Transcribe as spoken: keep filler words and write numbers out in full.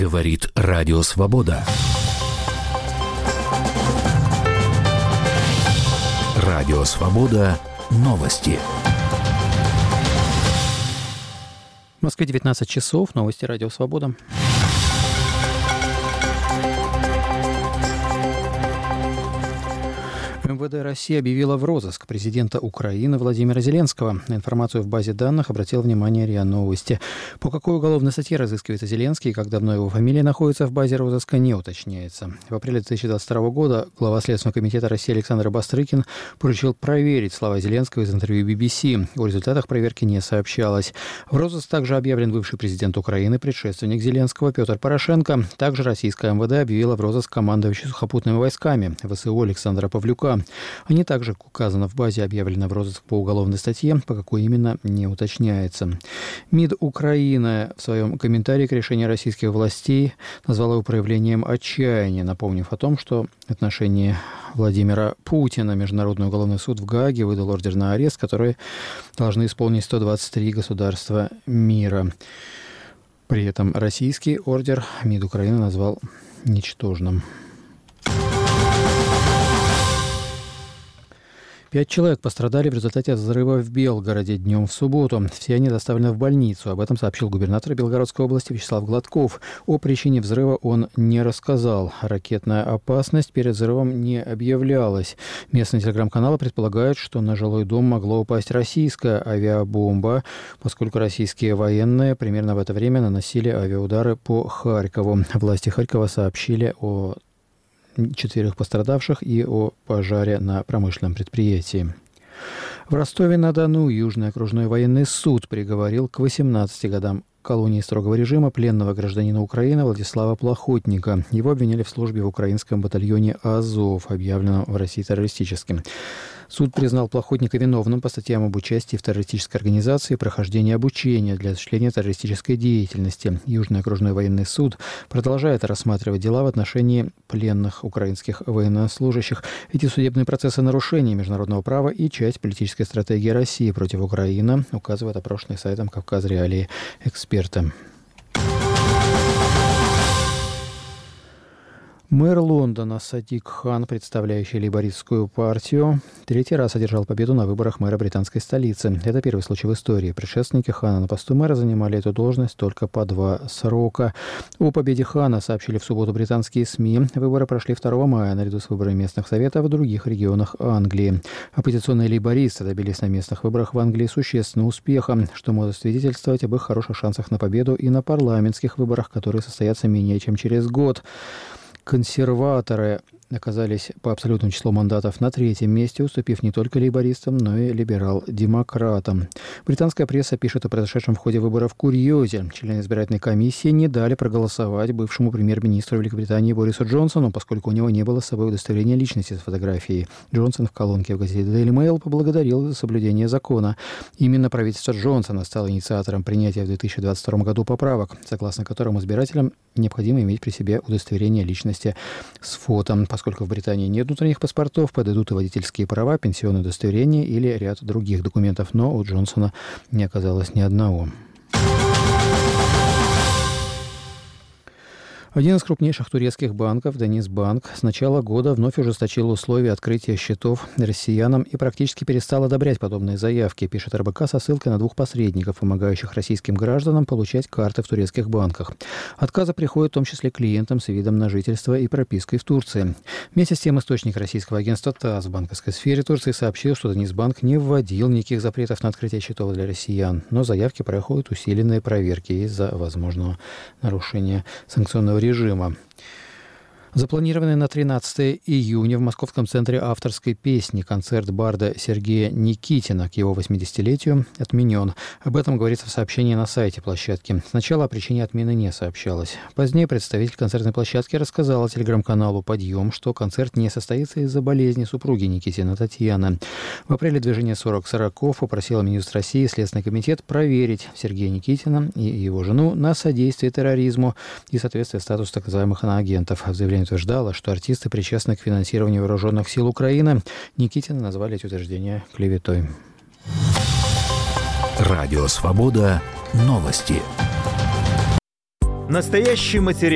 Говорит Радио Свобода. Радио Свобода. Новости. В Москве девятнадцать часов. Новости Радио Свобода. МВД России объявила в розыск президента Украины Владимира Зеленского. На информацию в базе данных обратил внимание РИА Новости. По какой уголовной статье разыскивается Зеленский и как давно его фамилия находится в базе розыска, не уточняется. В апреле две тысячи двадцать второго года глава Следственного комитета России Александр Бастрыкин поручил проверить слова Зеленского из интервью би би си. О результатах проверки не сообщалось. В розыск также объявлен бывший президент Украины, предшественник Зеленского Петр Порошенко. Также российская МВД объявила в розыск командующий сухопутными войсками ВСУ Александра Павлюка. Они также, как указано в базе, объявлены в розыск по уголовной статье, по какой именно не уточняется. МИД Украины в своем комментарии к решению российских властей назвала его проявлением отчаяния, напомнив о том, что в отношении Владимира Путина Международный уголовный суд в Гааге выдал ордер на арест, который должны исполнить сто двадцать три государства мира. При этом российский ордер МИД Украины назвал ничтожным. Пять человек пострадали в результате взрыва в Белгороде днем в субботу. Все они доставлены в больницу. Об этом сообщил губернатор Белгородской области Вячеслав Гладков. О причине взрыва он не рассказал. Ракетная опасность перед взрывом не объявлялась. Местные телеграм-каналы предполагают, что на жилой дом могло упасть российская авиабомба, поскольку российские военные примерно в это время наносили авиаудары по Харькову. Власти Харькова сообщили о четверых пострадавших и о пожаре на промышленном предприятии. В Ростове-на-Дону Южный окружной военный суд приговорил к восемнадцати годам колонии строгого режима пленного гражданина Украины Владислава Плохотника. Его обвиняли в службе в украинском батальоне «Азов», объявленном в России террористическим. Суд признал Плохотника виновным по статьям об участии в террористической организации и прохождении обучения для осуществления террористической деятельности. Южный окружной военный суд продолжает рассматривать дела в отношении пленных украинских военнослужащих. Эти судебные процессы нарушения международного права и часть политической стратегии России против Украины, указывает опрошенный сайтом «Кавказ Реалии» эксперты. Мэр Лондона Садик Хан, представляющий лейбористскую партию, третий раз одержал победу на выборах мэра британской столицы. Это первый случай в истории. Предшественники Хана на посту мэра занимали эту должность только по два срока. О победе Хана сообщили в субботу британские СМИ. Выборы прошли второго мая наряду с выборами местных советов в других регионах Англии. Оппозиционные лейбористы добились на местных выборах в Англии существенного успеха, что может свидетельствовать об их хороших шансах на победу и на парламентских выборах, которые состоятся менее чем через год. Консерваторы оказались по абсолютному числу мандатов на третьем месте, уступив не только лейбористам, но и либерал-демократам. Британская пресса пишет о произошедшем в ходе выборов курьезе. Члены избирательной комиссии не дали проголосовать бывшему премьер-министру Великобритании Борису Джонсону, поскольку у него не было с собой удостоверения личности с фотографией. Джонсон в колонке в газете Daily Mail поблагодарил за соблюдение закона. Именно правительство Джонсона стало инициатором принятия в две тысячи двадцать втором году поправок, согласно которым избирателям необходимо иметь при себе удостоверение личности с фото. Поскольку в Британии нет внутренних паспортов, подойдут и водительские права, пенсионное удостоверение или ряд других документов, но у Джонсона не оказалось ни одного. Один из крупнейших турецких банков, Денизбанк, с начала года вновь ужесточил условия открытия счетов россиянам и практически перестал одобрять подобные заявки, пишет эр бэ ка со ссылкой на двух посредников, помогающих российским гражданам получать карты в турецких банках. Отказы приходят в том числе клиентам с видом на жительство и пропиской в Турции. Вместе с тем источник российского агентства ТАСС в банковской сфере Турции сообщил, что Денизбанк не вводил никаких запретов на открытие счетов для россиян, но заявки проходят усиленные проверки из-за возможного нарушения санкционного режима. Запланированный на тринадцатое июня в Московском центре авторской песни концерт барда Сергея Никитина к его восьмидесятилетию отменен. Об этом говорится в сообщении на сайте площадки. Сначала о причине отмены не сообщалось. Позднее представитель концертной площадки рассказал телеканал-каналу «Подъем», что концерт не состоится из-за болезни супруги Никитина Татьяны. В апреле движение сорок сороков попросило Минюст России и Следственный комитет проверить Сергея Никитина и его жену на содействие терроризму и соответствие статусу так называемых иноагентов. В заявлении утверждала, что артисты причастны к финансированию вооруженных сил Украины. Никитина назвали эти утверждения клеветой. Радио Свобода. Новости. Настоящий материал.